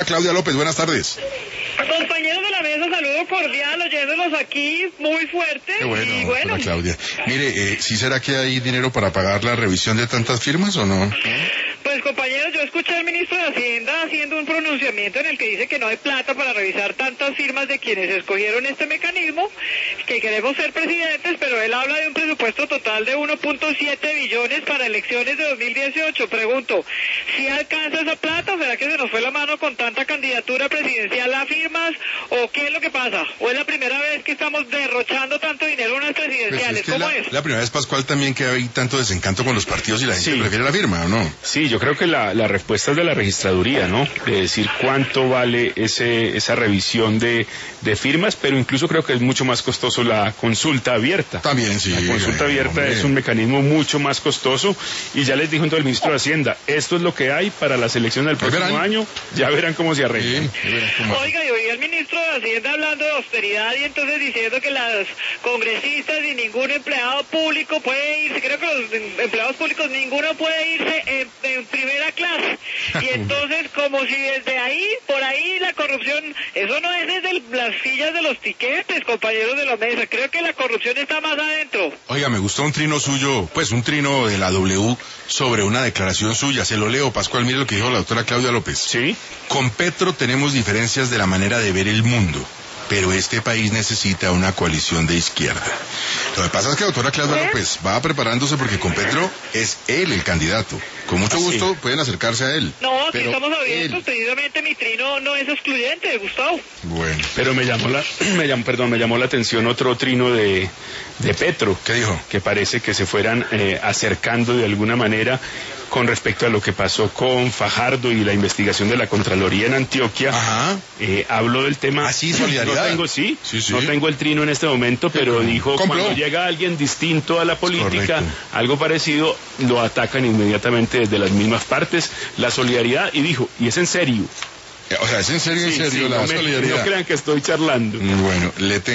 Claudia López, buenas tardes. Compañeros de la mesa, saludo cordial, oyéndolos aquí muy fuerte. Qué bueno, y bueno. Claudia. Mire, ¿sí será que hay dinero para pagar la revisión de tantas firmas o no? Pues compañeros, yo escuché al ministro de Hacienda haciendo un pronunciamiento en el que dice que no hay plata para revisar tantas firmas de quienes escogieron este mecanismo, que queremos ser presidentes, pero él habla de un presupuesto total de 1.7 billones para elecciones de 2018. Pregunto, ¿si alcanza esa plata o será que se nos fue la mano con tanta candidatura presidencial a firmas o qué es lo que pasa? ¿O es la primera vez que estamos derrochando tanto dinero en unas presidenciales? Pues ¿Cómo es? La primera vez, Pascual, también que hay tanto desencanto con los partidos y la gente prefiere la firma, ¿o no? Sí, yo creo que la respuesta es de la registraduría, ¿no? De decir cuánto vale esa revisión de firmas, pero incluso creo que es mucho más costoso la consulta abierta. También, sí. La consulta abierta es un mecanismo mucho más costoso y ya les dijo entonces el ministro de Hacienda, esto es lo que hay para las elecciones del próximo año, ya verán cómo se arreglan. Oiga, yo oí al ministro de Hacienda hablando de austeridad y entonces diciendo que las congresistas ni ningún empleado público puede irse, creo que los empleados públicos ninguno puede irse en primera clase. Y entonces como si desde ahí, por ahí la corrupción, eso no es desde las sillas de los tiquetes, compañeros de la mesa, creo que la corrupción está más adentro. Oiga, me gustó un trino suyo, pues un trino de la W sobre una declaración suya, se lo leo, Pascual, mire lo que dijo la doctora Claudia López. Sí. Con Petro tenemos diferencias de la manera de ver el mundo, pero este país necesita una coalición de izquierda. Lo que pasa es que la doctora Claudia López va preparándose porque con Petro es él el candidato. Con mucho gusto pueden acercarse a él. No, aquí estamos abiertos, precisamente mi trino no es excluyente, Gustavo. Bueno. Pero me llamó la atención otro trino de Petro. ¿Qué dijo? Que parece que se fueran acercando de alguna manera con respecto a lo que pasó con Fajardo y la investigación de la Contraloría en Antioquia. Ajá. Habló del tema. Ah, sí, solidaridad. No tengo el trino en este momento, pero dijo, cuando llega alguien distinto a la política, algo parecido, lo atacan inmediatamente desde las mismas partes, la solidaridad, y dijo, y es en serio. O sea, es en serio, la solidaridad. No crean que estoy charlando. Bueno,